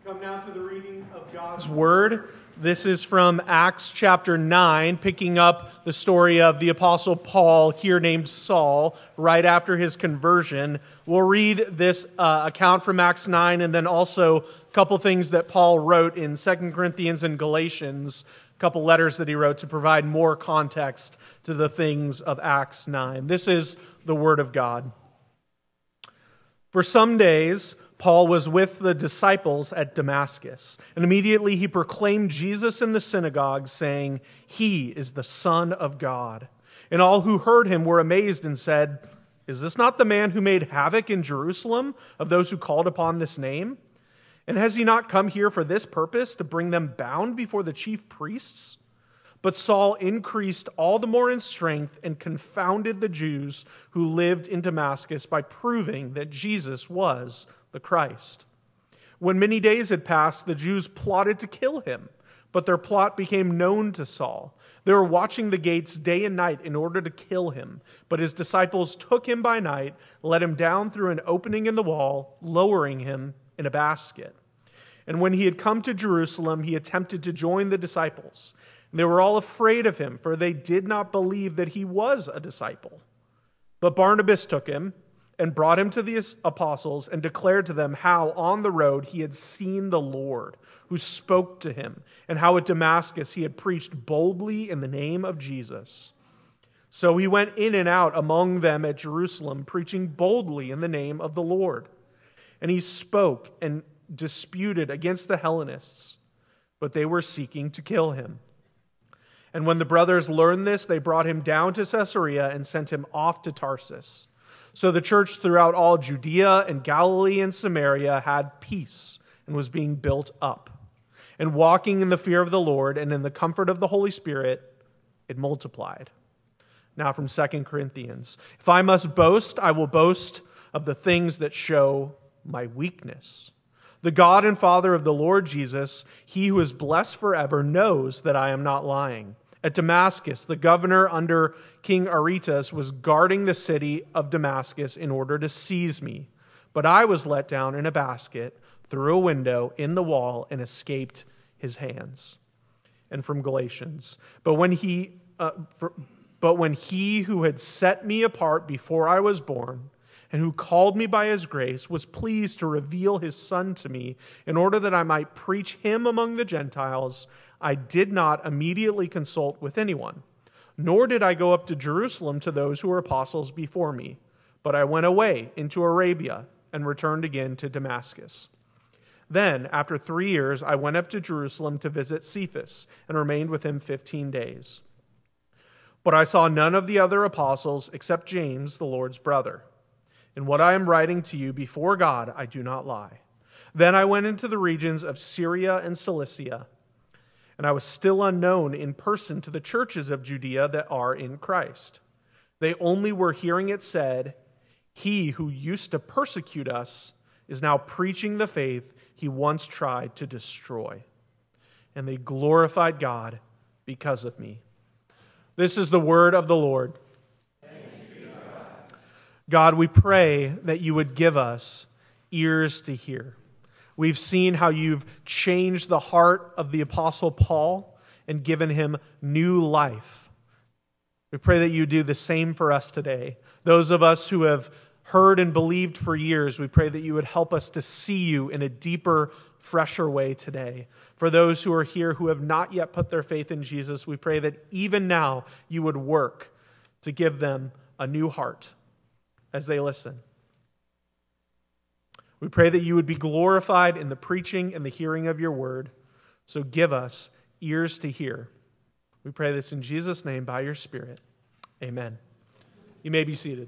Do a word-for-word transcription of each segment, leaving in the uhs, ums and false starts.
Come now to the reading of God's Word. This is from Acts chapter nine, picking up the story of the Apostle Paul, here named Saul, right after his conversion. We'll read this uh, account from Acts nine, and then also a couple things that Paul wrote in Second Corinthians and Galatians, a couple letters that he wrote to provide more context to the things of Acts nine. This is the Word of God. For some days, Paul was with the disciples at Damascus, and immediately he proclaimed Jesus in the synagogue, saying, "He is the Son of God." And all who heard him were amazed and said, "Is this not the man who made havoc in Jerusalem of those who called upon this name? And has he not come here for this purpose, to bring them bound before the chief priests?" But Saul increased all the more in strength and confounded the Jews who lived in Damascus by proving that Jesus was the Christ. When many days had passed, the Jews plotted to kill him, but their plot became known to Saul. They were watching the gates day and night in order to kill him, but his disciples took him by night, let him down through an opening in the wall, lowering him in a basket. And when he had come to Jerusalem, he attempted to join the disciples. They were all afraid of him, for they did not believe that he was a disciple. But Barnabas took him and brought him to the apostles and declared to them how on the road he had seen the Lord, who spoke to him, and how at Damascus he had preached boldly in the name of Jesus. So he went in and out among them at Jerusalem, preaching boldly in the name of the Lord. And he spoke and disputed against the Hellenists, but they were seeking to kill him. And when the brothers learned this, they brought him down to Caesarea and sent him off to Tarsus. So the church throughout all Judea and Galilee and Samaria had peace and was being built up. And walking in the fear of the Lord and in the comfort of the Holy Spirit, it multiplied. Now from Second Corinthians. If I must boast, I will boast of the things that show my weakness. The God and Father of the Lord Jesus, He who is blessed forever, knows that I am not lying. At Damascus, the governor under King Aretas was guarding the city of Damascus in order to seize me. But I was let down in a basket through a window in the wall and escaped his hands. And from Galatians, but when he, uh, for, but when he who had set me apart before I was born, and who called me by his grace, was pleased to reveal his Son to me, in order that I might preach him among the Gentiles, I did not immediately consult with anyone, nor did I go up to Jerusalem to those who were apostles before me, but I went away into Arabia and returned again to Damascus. Then, after three years, I went up to Jerusalem to visit Cephas and remained with him fifteen days. But I saw none of the other apostles except James, the Lord's brother. In what I am writing to you before God, I do not lie. Then I went into the regions of Syria and Cilicia, and I was still unknown in person to the churches of Judea that are in Christ. They only were hearing it said, "He who used to persecute us is now preaching the faith he once tried to destroy." And they glorified God because of me. This is the word of the Lord. God, we pray that you would give us ears to hear. We've seen how you've changed the heart of the Apostle Paul and given him new life. We pray that you do the same for us today. Those of us who have heard and believed for years, we pray that you would help us to see you in a deeper, fresher way today. For those who are here who have not yet put their faith in Jesus, we pray that even now you would work to give them a new heart as they listen. We pray that you would be glorified in the preaching and the hearing of your word. So give us ears to hear. We pray this in Jesus' name by your Spirit. Amen. You may be seated.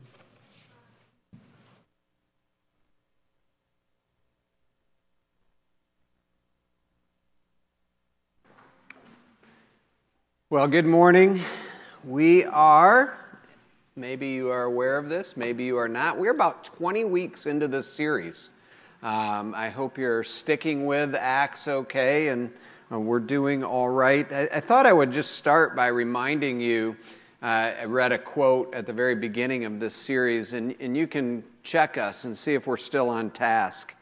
Well, good morning. We are... Maybe you are aware of this, maybe you are not. We're about twenty weeks into this series. Um, I hope you're sticking with Acts okay, and uh, we're doing all right. I, I thought I would just start by reminding you, uh, I read a quote at the very beginning of this series, and, and you can check us and see if we're still on task.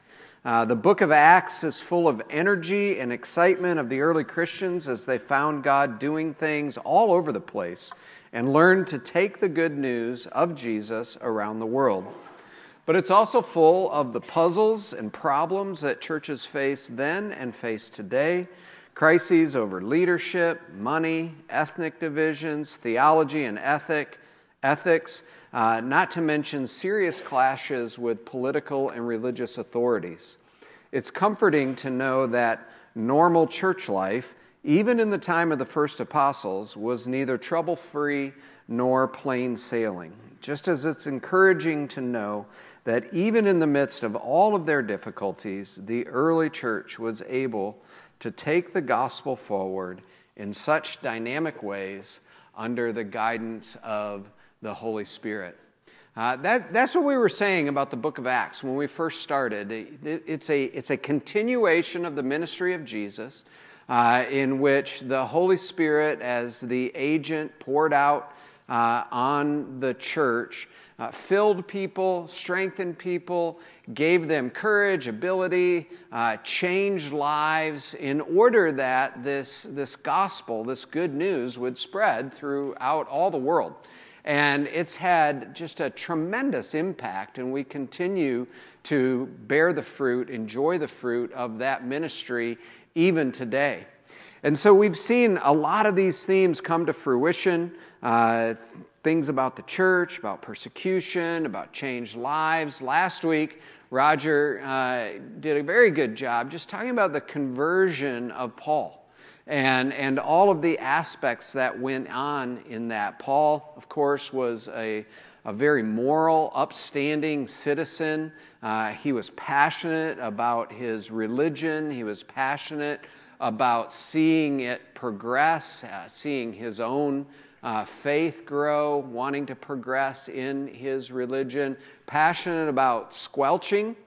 Uh, the book of Acts is full of energy and excitement of the early Christians as they found God doing things all over the place and learned to take the good news of Jesus around the world. But it's also full of the puzzles and problems that churches face then and face today, crises over leadership, money, ethnic divisions, theology and ethic, ethics, Uh, not to mention serious clashes with political and religious authorities. It's comforting to know that normal church life, even in the time of the first apostles, was neither trouble-free nor plain sailing. Just as it's encouraging to know that even in the midst of all of their difficulties, the early church was able to take the gospel forward in such dynamic ways under the guidance of the Holy Spirit. Uh, that, that's what we were saying about the book of Acts when we first started. It, it's, a, it's a continuation of the ministry of Jesus uh, in which the Holy Spirit, as the agent poured out uh, on the church, uh, filled people, strengthened people, gave them courage, ability, uh, changed lives in order that this, this gospel, this good news would spread throughout all the world. And it's had just a tremendous impact, and we continue to bear the fruit, enjoy the fruit of that ministry even today. And so we've seen a lot of these themes come to fruition, uh, things about the church, about persecution, about changed lives. Last week, Roger uh, did a very good job just talking about the conversion of Paul. And and all of the aspects that went on in that. Paul, of course, was a, a very moral, upstanding citizen. Uh, he was passionate about his religion. He was passionate about seeing it progress, uh, seeing his own uh, faith grow, wanting to progress in his religion, passionate about squelching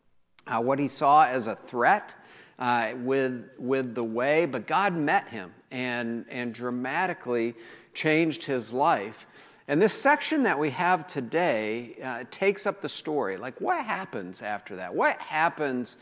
uh, what he saw as a threat Uh, with with the way, but God met him and and dramatically changed his life. And this section that we have today uh, takes up the story. Like, what happens after that? What happens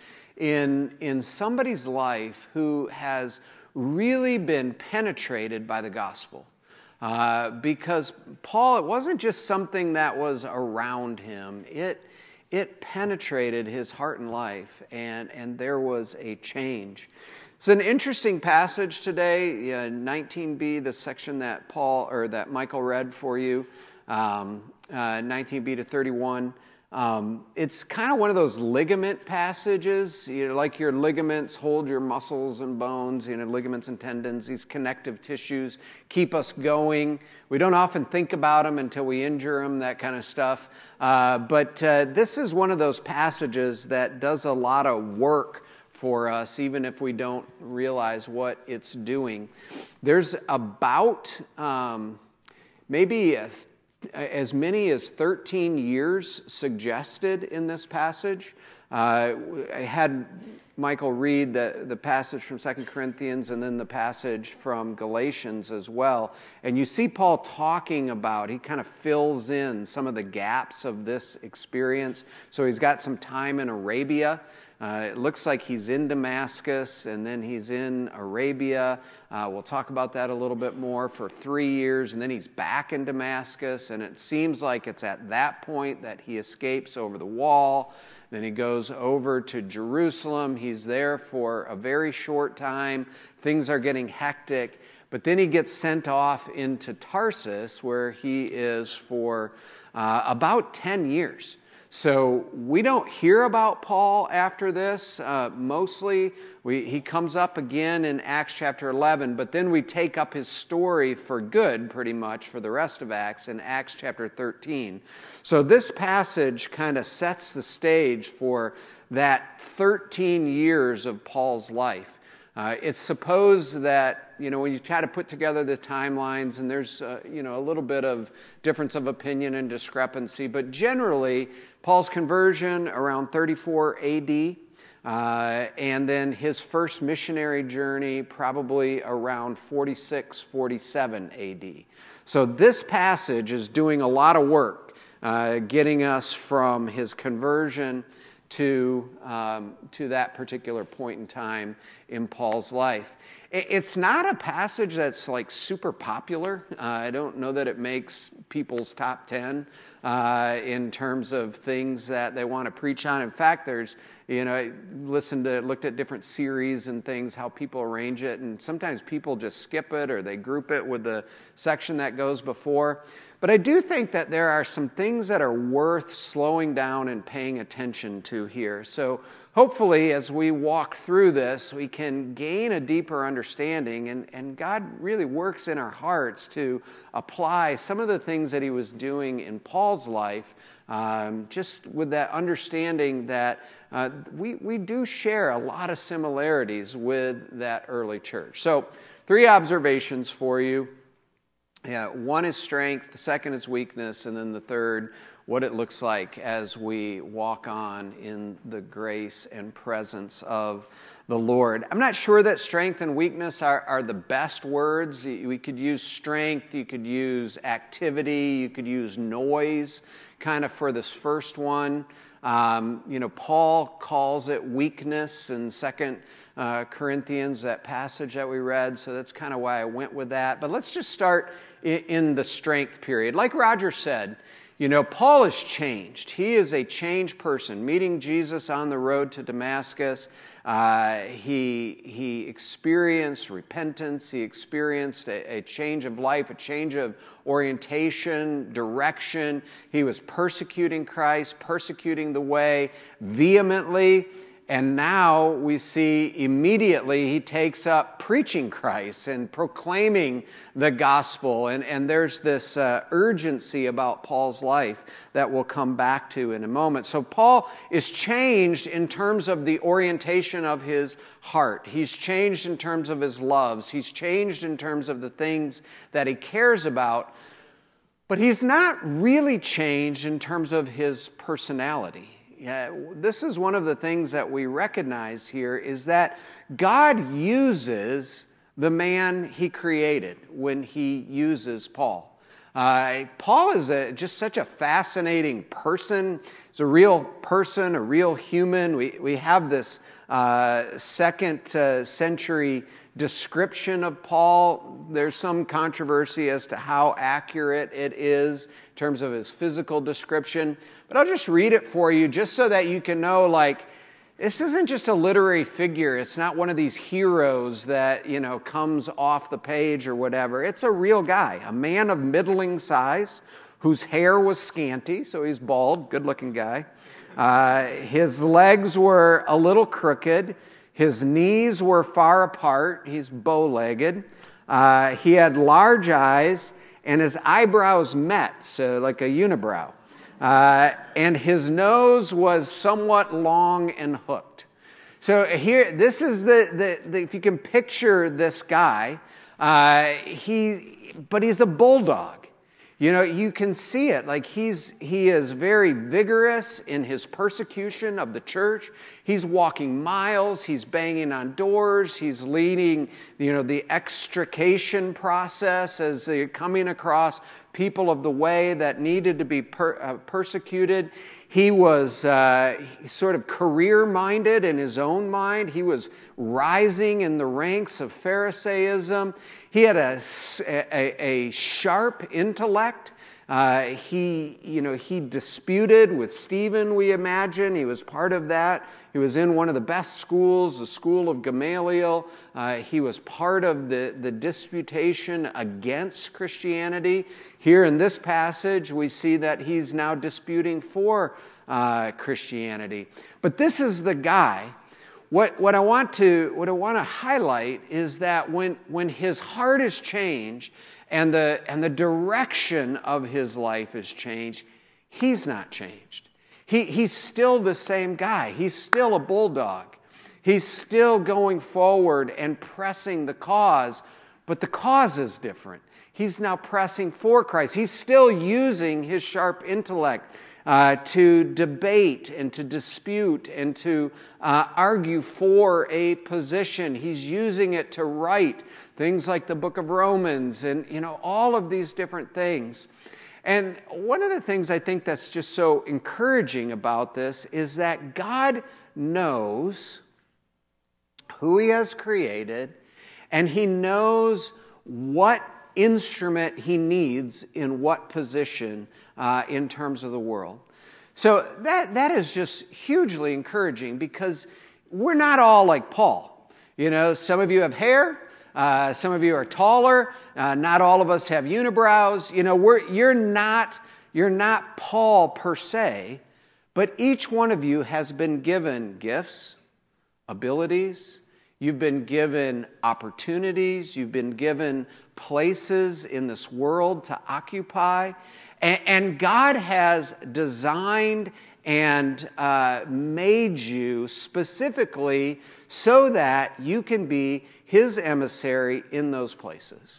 in in somebody's life who has really been penetrated by the gospel? Uh, because Paul, it wasn't just something that was around him. It It penetrated his heart and life, and, and there was a change. It's an interesting passage today, uh, nineteen b, the section that Paul or that Michael read for you, um, uh, nineteen b to thirty-one. Um, it's kind of one of those ligament passages, you know, like your ligaments hold your muscles and bones, you know, ligaments and tendons, these connective tissues keep us going. We don't often think about them until we injure them, that kind of stuff. Uh, but uh, this is one of those passages that does a lot of work for us, even if we don't realize what it's doing. There's about um, maybe a as many as thirteen years suggested in this passage. Uh, I had Michael read the, the passage from Second Corinthians and then the passage from Galatians as well. And you see Paul talking about, he kind of fills in some of the gaps of this experience. So he's got some time in Arabia. Uh, it looks like he's in Damascus, and then he's in Arabia. Uh, we'll talk about that a little bit more for three years, and then he's back in Damascus, and it seems like it's at that point that he escapes over the wall. Then he goes over to Jerusalem. He's there for a very short time. Things are getting hectic, but then he gets sent off into Tarsus, where he is for uh, about ten years. So we don't hear about Paul after this. Uh, mostly we, he comes up again in Acts chapter eleven, but then we take up his story for good, pretty much, for the rest of Acts in Acts chapter thirteen. So this passage kind of sets the stage for that thirteen years of Paul's life. Uh, it's supposed that, you know, when you try to put together the timelines, and there's, uh, you know, a little bit of difference of opinion and discrepancy, but generally, Paul's conversion around thirty-four A D, uh, and then his first missionary journey probably around forty-six, forty-seven A D. So this passage is doing a lot of work, uh, getting us from his conversion to, um, to that particular point in time in Paul's life. It's not a passage that's like super popular. Uh, I don't know that it makes people's top ten uh, in terms of things that they want to preach on. In fact, there's, you know, I listened to, looked at different series and things, how people arrange it, and sometimes people just skip it or they group it with the section that goes before. But I do think that there are some things that are worth slowing down and paying attention to here. So hopefully, as we walk through this, we can gain a deeper understanding, and, and God really works in our hearts to apply some of the things that he was doing in Paul's life, um, just with that understanding that uh, we, we do share a lot of similarities with that early church. So three observations for you. Yeah, one is strength, the second is weakness, and then the third, what it looks like as we walk on in the grace and presence of the Lord. I'm not sure that strength and weakness are, are the best words. We could use strength, you could use activity, you could use noise, kind of for this first one. Um, you know, Paul calls it weakness in Second uh, Corinthians, that passage that we read, so that's kind of why I went with that. But let's just start in, in the strength period. Like Roger said, you know, Paul has changed. He is a changed person. Meeting Jesus on the road to Damascus, uh, he, he experienced repentance. He experienced a, a change of life, a change of orientation, direction. He was persecuting Christ, persecuting the way vehemently. And now we see immediately he takes up preaching Christ and proclaiming the gospel. And, and there's this uh, urgency about Paul's life that we'll come back to in a moment. So Paul is changed in terms of the orientation of his heart. He's changed in terms of his loves. He's changed in terms of the things that he cares about. But he's not really changed in terms of his personality. Yeah, this is one of the things that we recognize here is that God uses the man he created when he uses Paul. Uh, Paul is a, just such a fascinating person. He's a real person, a real human. We, we have this uh, second uh, century description of Paul. There's some controversy as to how accurate it is in terms of his physical description. But I'll just read it for you just so that you can know, like, this isn't just a literary figure. It's not one of these heroes that, you know, comes off the page or whatever. It's a real guy, a man of middling size whose hair was scanty, so he's bald, good-looking guy. Uh, his legs were a little crooked. His knees were far apart. He's bow-legged. Uh, he had large eyes, and his eyebrows met, so like a unibrow. Uh, and his nose was somewhat long and hooked. So here, this is the, the, the if you can picture this guy, uh, he, but he's a bulldog. You know, you can see it. Like he's he is very vigorous in his persecution of the church. He's walking miles. He's banging on doors. He's leading, you know, the extrication process as they're coming across people of the way that needed to be per, uh, persecuted. He was uh, sort of career-minded in his own mind. He was rising in the ranks of Pharisaism. He had a, a, a sharp intellect. Uh, he, you know, he disputed with Stephen, we imagine. He was part of that. He was in one of the best schools, the school of Gamaliel. Uh, he was part of the, the disputation against Christianity. Here in this passage, we see that he's now disputing for uh, Christianity. But this is the guy. What, what I want to what I want to highlight is that when, when his heart is changed and the and the direction of his life is changed, he's not changed. He he's still the same guy. He's still a bulldog. He's still going forward and pressing the cause, but the cause is different. He's now pressing for Christ. He's still using his sharp intellect Uh, to debate and to dispute and to uh, argue for a position. He's using it to write things like the book of Romans and, you know, all of these different things. And one of the things I think that's just so encouraging about this is that God knows who He has created, and He knows what instrument He needs in what position uh, in terms of the world. So that that is just hugely encouraging, because we're not all like Paul. You know, some of you have hair. Uh, some of you are taller. Uh, not all of us have unibrows. You know, we're, you're not you're not Paul per se, but each one of you has been given gifts, abilities. You've been given opportunities. You've been given places in this world to occupy, and, and God has designed and uh, made you specifically so that you can be His emissary in those places.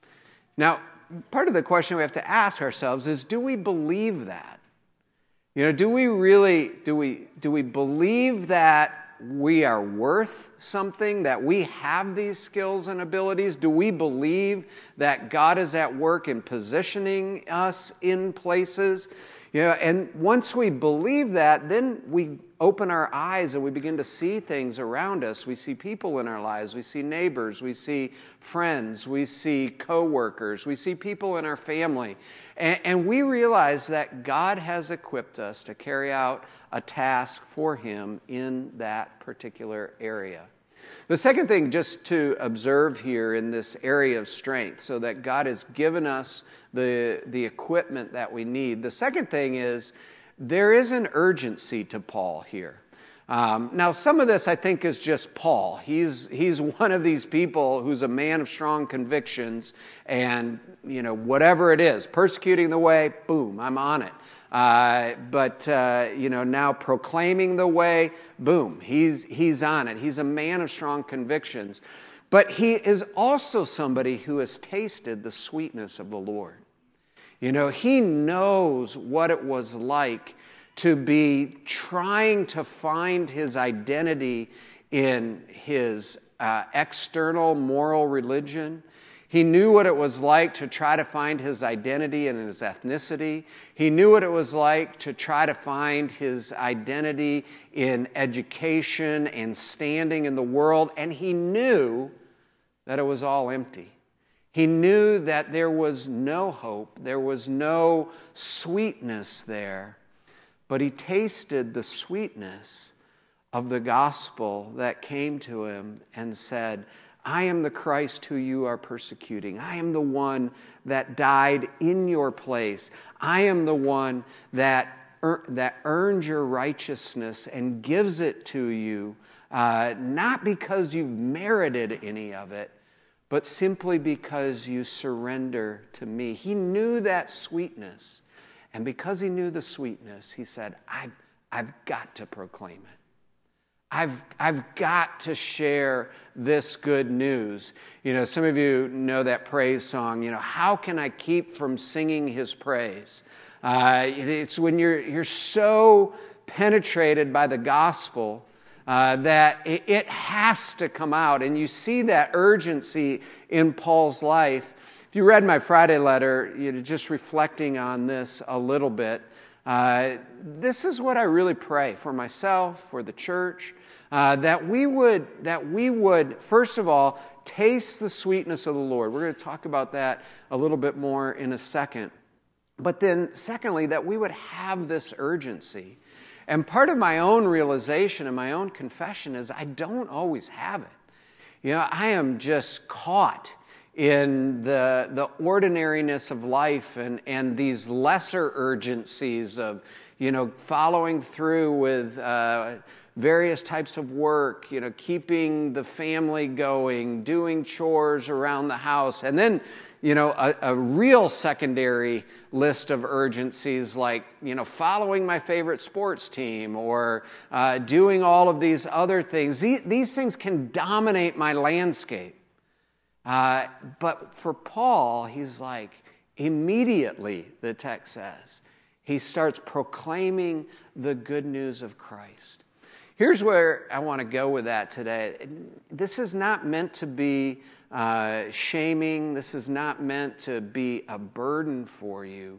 Now, part of the question we have to ask ourselves is, do we believe that? You know, do we really, do we, do we believe that we are worth something, that we have these skills and abilities? Do we believe that God is at work in positioning us in places? You know, and once we believe that, then we open our eyes and we begin to see things around us. We see people in our lives. We see neighbors. We see friends. We see coworkers. We see people in our family. And, and we realize that God has equipped us to carry out a task for Him in that particular area. The second thing just to observe here in this area of strength, so that God has given us the, the equipment that we need. The second thing is, there is an urgency to Paul here. Um, now, some of this I think is just Paul. He's he's one of these people who's a man of strong convictions, and you know, whatever it is, persecuting the way, boom, I'm on it. Uh, but uh, you know, now proclaiming the way, boom, he's he's on it. He's a man of strong convictions, but he is also somebody who has tasted the sweetness of the Lord. You know, he knows what it was like to be trying to find his identity in his uh, external moral religion. He knew what it was like to try to find his identity in his ethnicity. He knew what it was like to try to find his identity in education and standing in the world. And he knew that it was all empty. He knew that there was no hope, there was no sweetness there, but he tasted the sweetness of the gospel that came to him and said, I am the Christ who you are persecuting. I am the one that died in your place. I am the one that, er, that earned your righteousness and gives it to you, uh, not because you've merited any of it, but simply because you surrender to me. He knew that sweetness. And because he knew the sweetness, he said, I've, I've got to proclaim it. I've, I've got to share this good news. You know, some of you know that praise song, you know, how can I keep from singing his praise? Uh, it's when you're, you're so penetrated by the gospel Uh, that it, it has to come out. And you see that urgency in Paul's life. If you read my Friday letter, you know, just reflecting on this a little bit, uh, this is what I really pray for myself, for the church, uh, that we would, that we would, first of all, taste the sweetness of the Lord. We're going to talk about that a little bit more in a second. But then, secondly, that we would have this urgency. And part of my own realization and my own confession is I don't always have it. You know, I am just caught in the the ordinariness of life and, and these lesser urgencies of, you know, following through with uh, various types of work, you know, keeping the family going, doing chores around the house, and then, you know, a, a real secondary list of urgencies like, you know, following my favorite sports team or uh, doing all of these other things. These, these things can dominate my landscape. Uh, but for Paul, he's like, immediately, the text says, he starts proclaiming the good news of Christ. Here's where I want to go with that today. This is not meant to be uh, shaming. This is not meant to be a burden for you.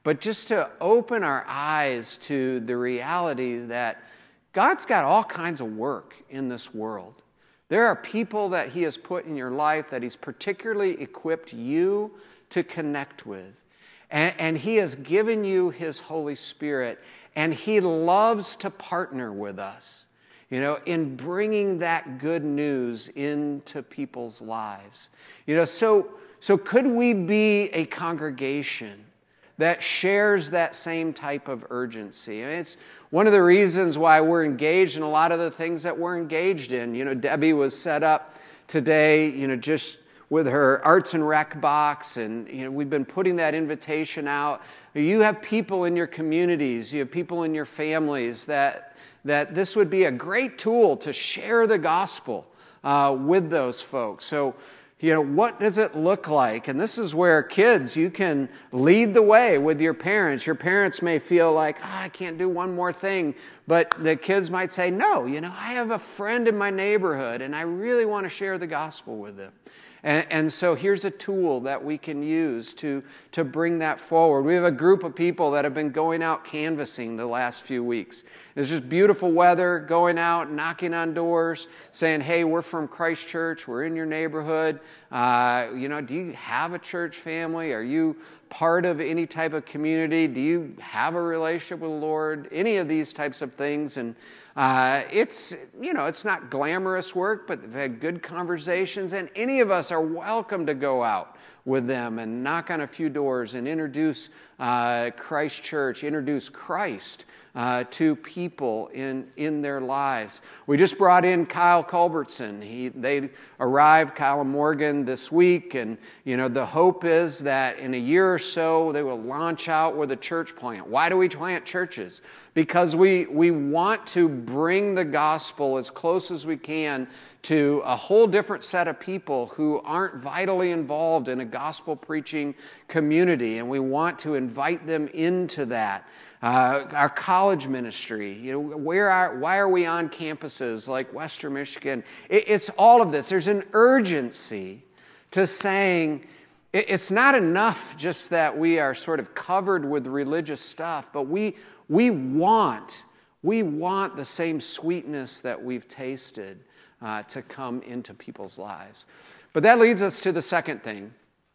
but just to open our eyes to the reality that God's got all kinds of work in this world. There are people that He has put in your life that He's particularly equipped you to connect with. And, and He has given you His Holy Spirit, and He loves to partner with us, you know, in bringing that good news into people's lives. You know, so, so could we be a congregation that shares that same type of urgency? I mean, it's one of the reasons why we're engaged in a lot of the things that we're engaged in. You know, Debbie was set up today, you know, just with her arts and rec box, and you know, we've been putting that invitation out. You have people in your communities, you have people in your families that that this would be a great tool to share the gospel uh, with those folks. So, you know, what does it look like? And this is where kids, you can lead the way with your parents. Your parents may feel like, oh, I can't do one more thing. But the kids might say, no, you know, I have a friend in my neighborhood, and I really want to share the gospel with them. And, and so here's a tool that we can use to, to bring that forward. We have a group of people that have been going out canvassing the last few weeks. It's just beautiful weather, going out, knocking on doors, saying, hey, we're from Christ Church, we're in your neighborhood. Uh, you know, do you have a church family? Are you part of any type of community? Do you have a relationship with the Lord? Any of these types of things. And uh, it's, you know, it's not glamorous work, but they've had good conversations, and any of us are welcome to go out with them and knock on a few doors and introduce uh, Christ Church, introduce Christ uh, to people in, in their lives. We just brought in Kyle Culbertson. He, they arrived, Kyle and Morgan, this week, and you know the hope is that in a year or so they will launch out with a church plant. Why do we plant churches? Because we, we want to bring the gospel as close as we can to a whole different set of people who aren't vitally involved in a gospel preaching community, and we want to invite them into that. Uh, our college ministry, you know, where are, why are we on campuses like Western Michigan? It, it's all of this. There's an urgency to saying it, it's not enough just that we are sort of covered with religious stuff, but we we want we want the same sweetness that we've tasted Uh, to come into people's lives. But that leads us to the second thing.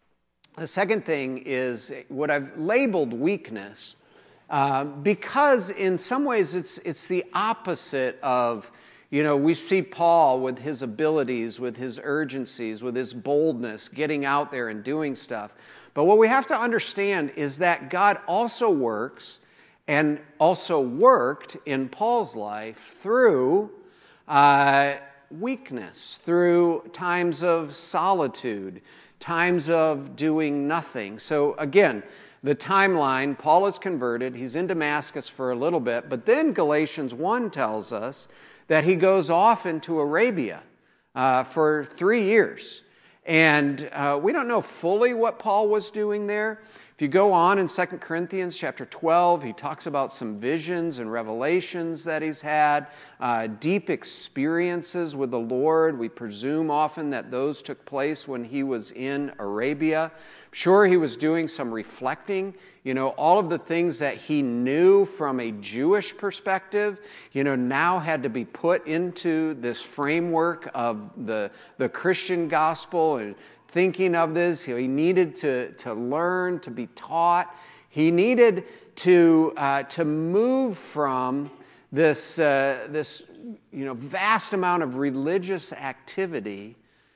The second thing is what I've labeled weakness, uh, because in some ways it's it's the opposite of, you know, we see Paul with his abilities, with his urgencies, with his boldness, getting out there and doing stuff. But what we have to understand is that God also works and also worked in Paul's life through uh, weakness, through times of solitude, times of doing nothing. So again, the timeline, Paul is converted, he's in Damascus for a little bit, but then Galatians one tells us that he goes off into Arabia uh, for three years. And uh, we don't know fully what Paul was doing there. If you go on in Second Corinthians chapter twelve, he talks about some visions and revelations that he's had, uh, deep experiences with the Lord. We presume often that those took place when he was in Arabia. Sure, he was doing some reflecting. You know, all of the things that he knew from a Jewish perspective, you know, now had to be put into this framework of the, the Christian gospel. And thinking of this, he needed to, to learn, to be taught. He needed to uh, to move from this uh, this you know vast amount of religious activity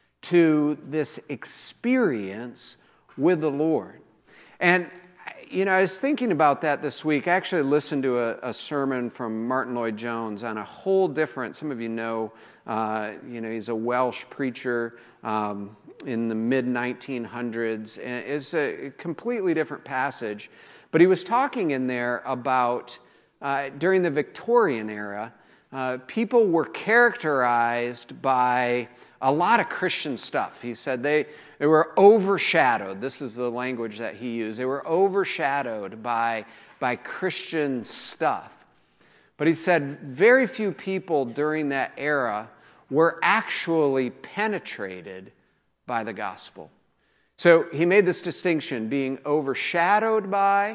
to this experience with the Lord. And you know, I was thinking about that this week. I actually listened to a, a sermon from Martin Lloyd-Jones on a whole different. Some of you know, uh, you know, he's a Welsh preacher. Um, in the mid nineteen hundreds, and it's a completely different passage. But he was talking in there about, uh, during the Victorian era, uh, people were characterized by a lot of Christian stuff. He said they, they were overshadowed. This is the language that he used. They were overshadowed by, by Christian stuff. But he said very few people during that era were actually penetrated by the gospel. So he made this distinction, being overshadowed by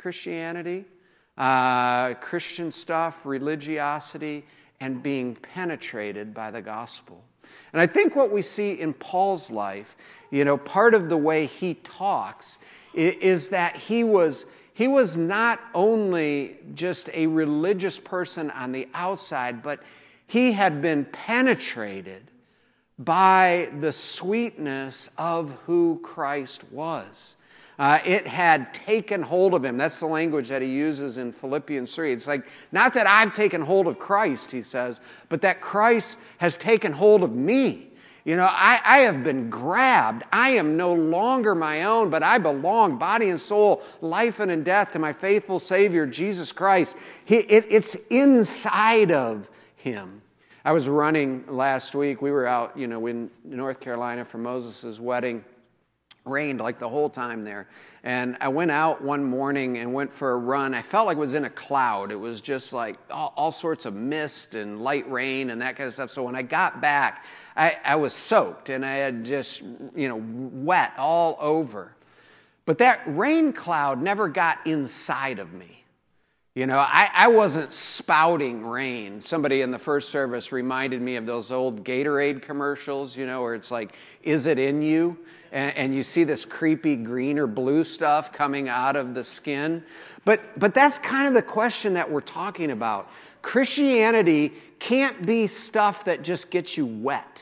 Christianity, uh, Christian stuff, religiosity, and being penetrated by the gospel. And I think what we see in Paul's life, you know, part of the way he talks is, is that he was he was not only just a religious person on the outside, but he had been penetrated by the sweetness of who Christ was. Uh, it had taken hold of him. That's the language that he uses in Philippians three. It's like, not that I've taken hold of Christ, he says, but that Christ has taken hold of me. You know, I, I have been grabbed. I am no longer my own, but I belong, body and soul, life and in death, to my faithful Savior, Jesus Christ. He, it, it's inside of him. I was running last week. We were out, you know, in North Carolina for Moses' wedding. Rained like the whole time there. And I went out one morning and went for a run. I felt like I was in a cloud. It was just like all, all sorts of mist and light rain and that kind of stuff. So when I got back, I, I was soaked and I had just, you know, wet all over. But that rain cloud never got inside of me. You know, I, I wasn't spouting rain. Somebody in the first service reminded me of those old Gatorade commercials, you know, where it's like, is it in you? And, and you see this creepy green or blue stuff coming out of the skin. But, but that's kind of the question that we're talking about. Christianity can't be stuff that just gets you wet.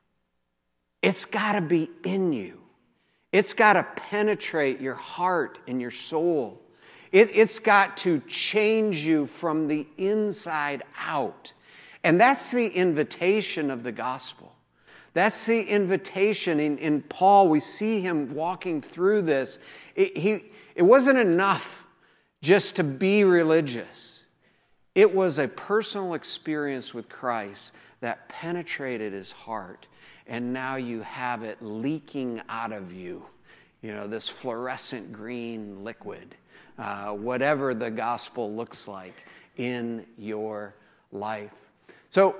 It's got to be in you. It's got to penetrate your heart and your soul. It, it's got to change you from the inside out. And that's the invitation of the gospel. That's the invitation. In, in Paul, we see him walking through this. It, he, it wasn't enough just to be religious. It was a personal experience with Christ that penetrated his heart. And now you have it leaking out of you. You know, this fluorescent green liquid. Uh, whatever the gospel looks like in your life. So,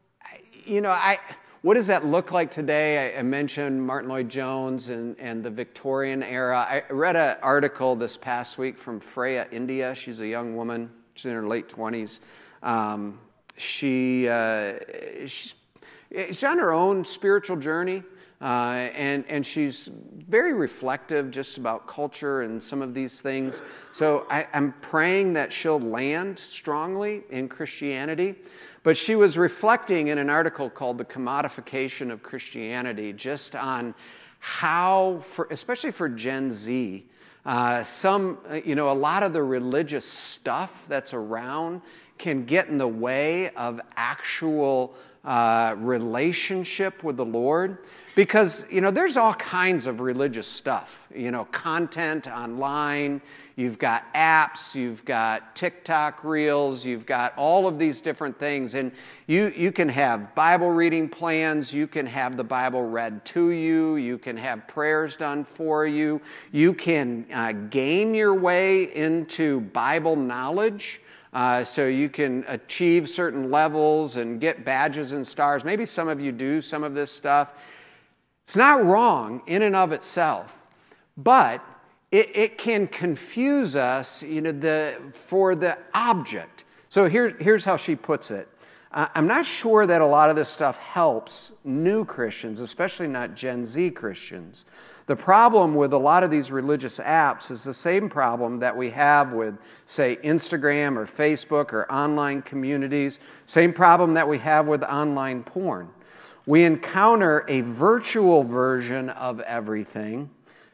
you know, I what does that look like today? I, I mentioned Martin Lloyd-Jones and, and the Victorian era. I read an article this past week from Freya, India. She's a young woman. She's in her late twenties. Um, she uh, she's, she's on her own spiritual journey. Uh, and, and she's very reflective just about culture and some of these things. So I, I'm praying that she'll land strongly in Christianity. But she was reflecting in an article called The Commodification of Christianity, just on how, for, especially for Gen Z, uh, some, you know, a lot of the religious stuff that's around can get in the way of actual uh, relationship with the Lord. Because, you know, there's all kinds of religious stuff, you know, content online, you've got apps, you've got TikTok reels, you've got all of these different things. And you, you can have Bible reading plans, you can have the Bible read to you, you can have prayers done for you, you can uh, game your way into Bible knowledge. Uh, so you can achieve certain levels and get badges and stars. Maybe some of you do some of this stuff. It's not wrong in and of itself, but it, it can confuse us, you know, the for the object. So here, here's how she puts it. Uh, I'm not sure that a lot of this stuff helps new Christians, especially not Gen Z Christians. The problem with a lot of these religious apps is the same problem that we have with, say, Instagram or Facebook or online communities, same problem that we have with online porn. We encounter a virtual version of everything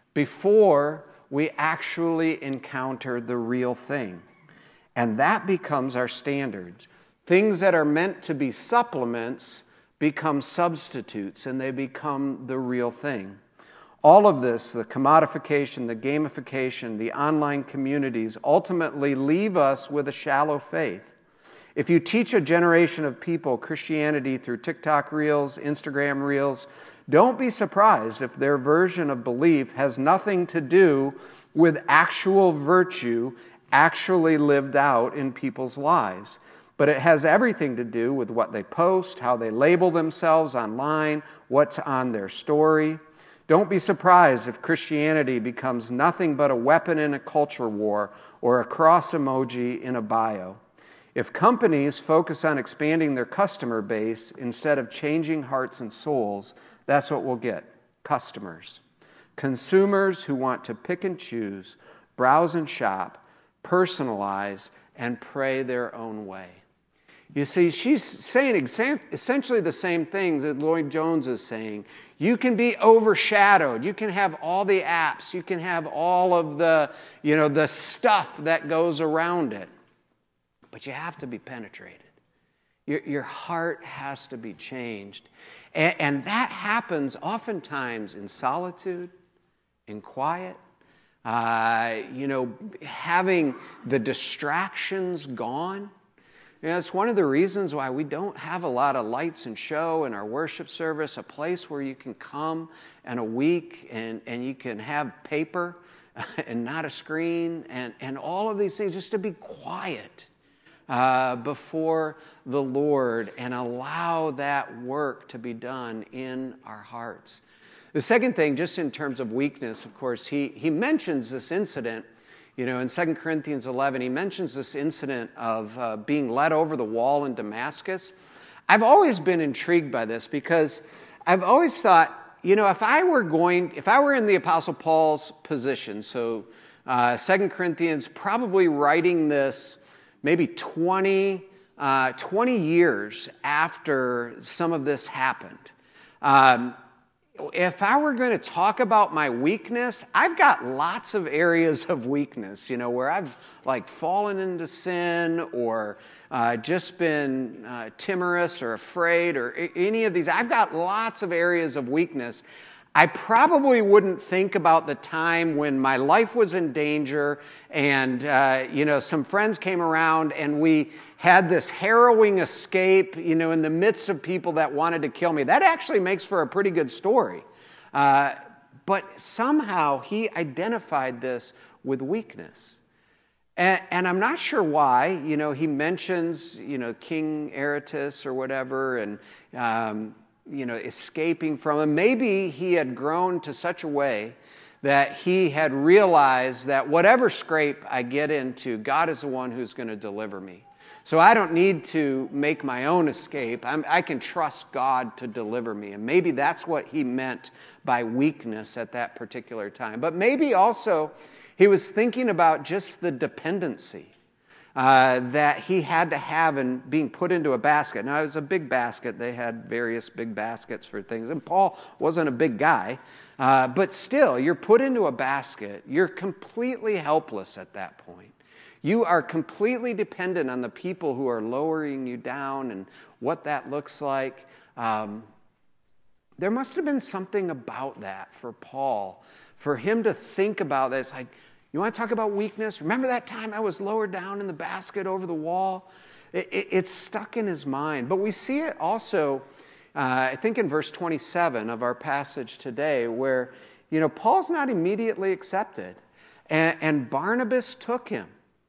before we actually encounter the real thing. And that becomes our standard. Things that are meant to be supplements become substitutes, and they become the real thing. All of this, the commodification, the gamification, the online communities, ultimately leave us with a shallow faith. If you teach a generation of people Christianity through TikTok reels, Instagram reels, don't be surprised if their version of belief has nothing to do with actual virtue actually lived out in people's lives. But it has everything to do with what they post, how they label themselves online, what's on their story. Don't be surprised if Christianity becomes nothing but a weapon in a culture war or a cross emoji in a bio. If companies focus on expanding their customer base instead of changing hearts and souls, that's what we'll get, customers. Consumers who want to pick and choose, browse and shop, personalize, and pray their own way. You see, she's saying essentially the same things that Lloyd Jones is saying. You can be overshadowed. You can have all the apps. You can have all of the, you know, the stuff that goes around it. But you have to be penetrated. Your, your heart has to be changed. And, and that happens oftentimes in solitude, in quiet, uh, you know, having the distractions gone. You know, it's one of the reasons why we don't have a lot of lights and show in our worship service, a place where you can come and a week and, and you can have paper and not a screen and, and all of these things, just to be quiet uh, before the Lord and allow that work to be done in our hearts. The second thing, just in terms of weakness, of course, he, he mentions this incident, you know, in Second Corinthians eleven, he mentions this incident of uh, being led over the wall in Damascus. I've always been intrigued by this because I've always thought, you know, if I were going, if I were in the Apostle Paul's position, so uh, Second Corinthians, probably writing this maybe twenty, uh, twenty years after some of this happened. Um, If I were going to talk about my weakness, I've got lots of areas of weakness, you know, where I've like fallen into sin or uh, just been uh, timorous or afraid or any of these. I've got lots of areas of weakness. I probably wouldn't think about the time when my life was in danger and, uh, you know, some friends came around and we had this harrowing escape, you know, in the midst of people that wanted to kill me. That actually makes for a pretty good story. Uh, but somehow he identified this with weakness. And, and I'm not sure why. You know, he mentions, you know, King Aretas or whatever and, um, you know, escaping from him. Maybe he had grown to such a way that he had realized that whatever scrape I get into, God is the one who's going to deliver me. So I don't need to make my own escape. I'm, I can trust God to deliver me. And maybe that's what he meant by weakness at that particular time. But maybe also he was thinking about just the dependency uh, that he had to have in being put into a basket. Now, it was a big basket. They had various big baskets for things. And Paul wasn't a big guy. Uh, but still, you're put into a basket. You're completely helpless at that point. You are completely dependent on the people who are lowering you down and what that looks like. Um, there must have been something about that for Paul, for him to think about this. Like, you want to talk about weakness? Remember that time I was lowered down in the basket over the wall? It, it, it's stuck in his mind. But we see it also, uh, I think in verse twenty-seven of our passage today, where, you know, Paul's not immediately accepted. And, and Barnabas took him.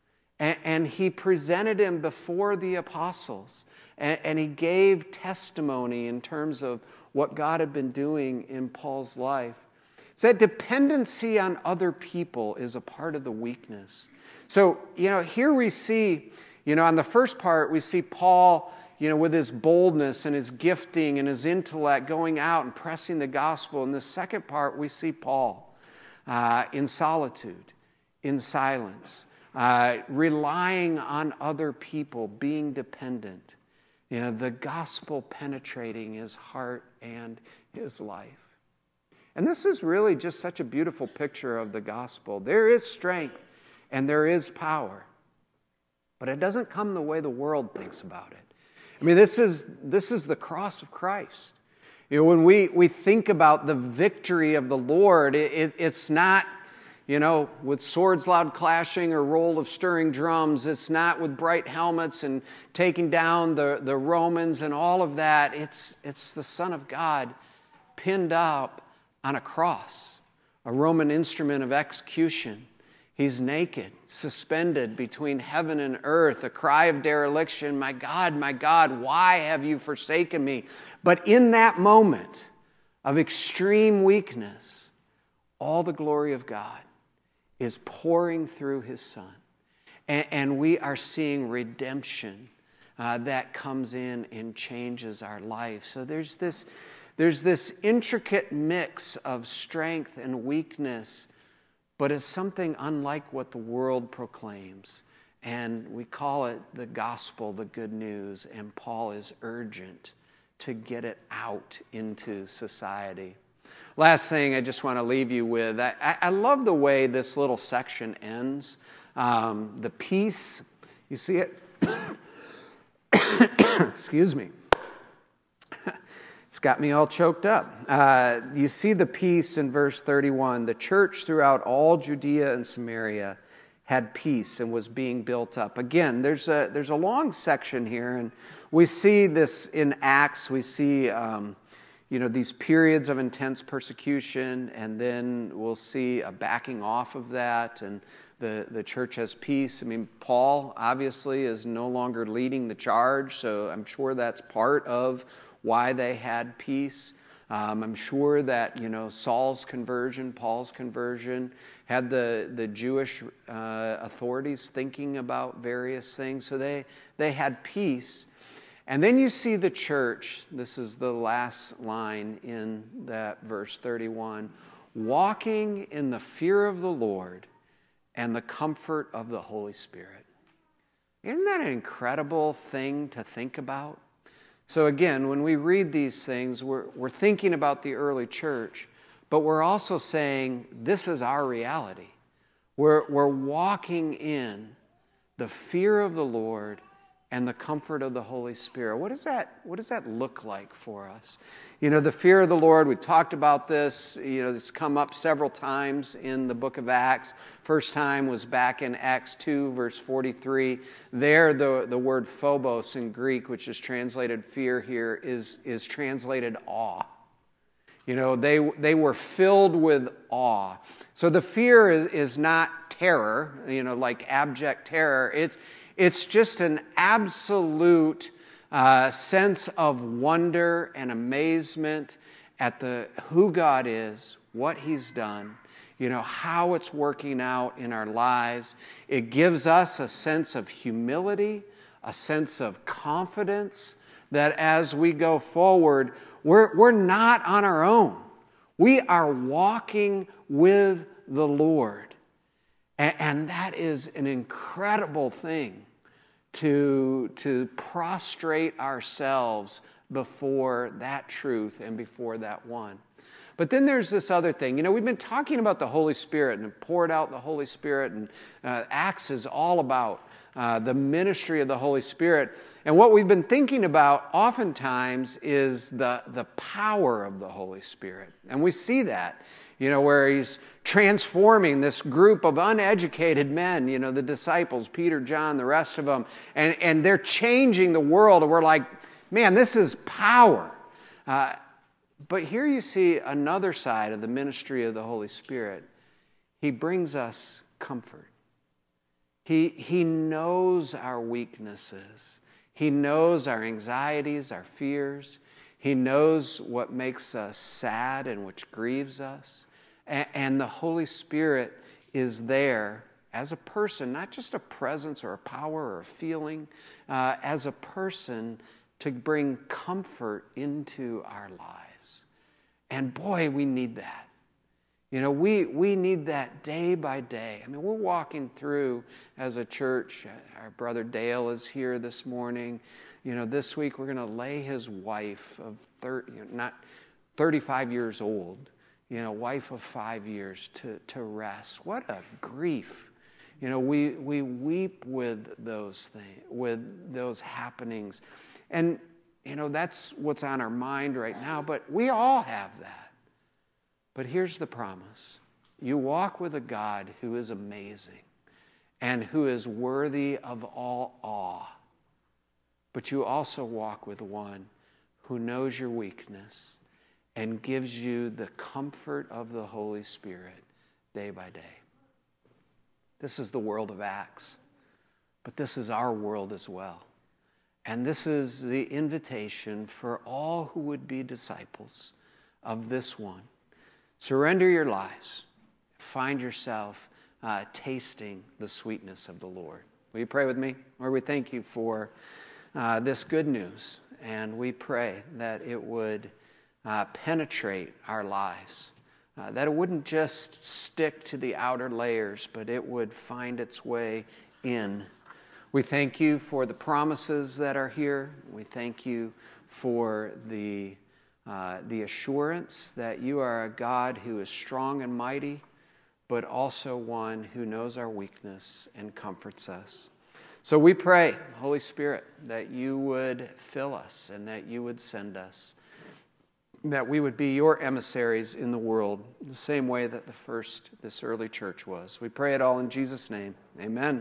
And he presented him before the apostles. And he gave testimony in terms of what God had been doing in Paul's life. So that dependency on other people is a part of the weakness. So, you know, here we see, you know, on the first part, we see Paul, you know, with his boldness and his gifting and his intellect going out and pressing the gospel. In the second part, we see Paul uh, in solitude, in silence. Uh, relying on other people, being dependent. You know, the gospel penetrating his heart and his life. And this is really just such a beautiful picture of the gospel. There is strength and there is power. But it doesn't come the way the world thinks about it. I mean, this is this is the cross of Christ. You know, when we, we think about the victory of the Lord, it, it, it's not, you know, with swords loud clashing or roll of stirring drums. It's not with bright helmets and taking down the, the Romans and all of that. It's, it's the Son of God pinned up on a cross, a Roman instrument of execution. He's naked, suspended between heaven and earth, a cry of dereliction, my God, my God, why have you forsaken me? But in that moment of extreme weakness, all the glory of God is pouring through his Son. And, and we are seeing redemption uh, that comes in and changes our life. So there's this, there's this intricate mix of strength and weakness, but it's something unlike what the world proclaims. And we call it the gospel, the good news, and Paul is urgent to get it out into society. Last thing I just want to leave you with, I, I love the way this little section ends. Um, the peace, you see it? Excuse me. It's got me all choked up. Uh, you see the peace in verse thirty-one. The church throughout all Judea and Samaria had peace and was being built up. Again, there's a there's a long section here, and we see this in Acts. We see um, you know these periods of intense persecution, and then we'll see a backing off of that, and the the church has peace. I mean, Paul obviously is no longer leading the charge, so I'm sure that's part of why they had peace. Um, I'm sure that, you know, Saul's conversion, Paul's conversion, had the, the Jewish uh, authorities thinking about various things. So they, they had peace. And then you see the church, this is the last line in that verse thirty-one, walking in the fear of the Lord and the comfort of the Holy Spirit. Isn't that an incredible thing to think about? So again, when we read these things, we're, we're thinking about the early church, but we're also saying this is our reality. We're, we're walking in the fear of the Lord and the comfort of the Holy Spirit. What does that, what does that look like for us? You know, the fear of the Lord, we talked about this, you know, it's come up several times in the book of Acts. First time was back in Acts two, verse forty-three. There, the, the word phobos in Greek, which is translated fear here, is, is translated awe. You know, they, they were filled with awe. So the fear is, is not terror, you know, like abject terror. It's, it's just an absolute Uh, sense of wonder and amazement at the who God is, what He's done, you know, how it's working out in our lives. It gives us a sense of humility, a sense of confidence that as we go forward, we're, we're not on our own. We are walking with the Lord. And, and that is an incredible thing. To, to prostrate ourselves before that truth and before that one. But then there's this other thing. You know, we've been talking about the Holy Spirit and poured out the Holy Spirit, and uh, Acts is all about uh, the ministry of the Holy Spirit. And what we've been thinking about oftentimes is the, the power of the Holy Spirit. And we see that. You know, where He's transforming this group of uneducated men, you know, the disciples, Peter, John, the rest of them, and, and they're changing the world, and we're like, man, this is power. Uh, but here you see another side of the ministry of the Holy Spirit. He brings us comfort. He, he knows our weaknesses. He knows our anxieties, our fears. He knows what makes us sad and which grieves us. And the Holy Spirit is there as a person, not just a presence or a power or a feeling, uh, as a person to bring comfort into our lives. And boy, we need that. You know, we, we need that day by day. I mean, we're walking through as a church. Our brother Dale is here this morning. You know, this week we're going to lay his wife of thirty, you know, not thirty-five years old, you know, wife of five years to, to rest. What a grief. You know, we, we weep with those things, with those happenings. And, you know, that's what's on our mind right now, but we all have that. But here's the promise. You walk with a God who is amazing and who is worthy of all awe. But you also walk with one who knows your weakness and gives you the comfort of the Holy Spirit day by day. This is the world of Acts, but this is our world as well. And this is the invitation for all who would be disciples of this one. Surrender your lives. Find yourself uh, tasting the sweetness of the Lord. Will you pray with me? Lord, we thank you for uh, this good news, and we pray that it would uh, penetrate our lives, uh, that it wouldn't just stick to the outer layers, but it would find its way in. We thank you for the promises that are here. We thank you for the, uh, the assurance that you are a God who is strong and mighty, but also one who knows our weakness and comforts us. So we pray, Holy Spirit, that you would fill us and that you would send us, that we would be your emissaries in the world, the same way that the first, this early church was. We pray it all in Jesus' name. Amen.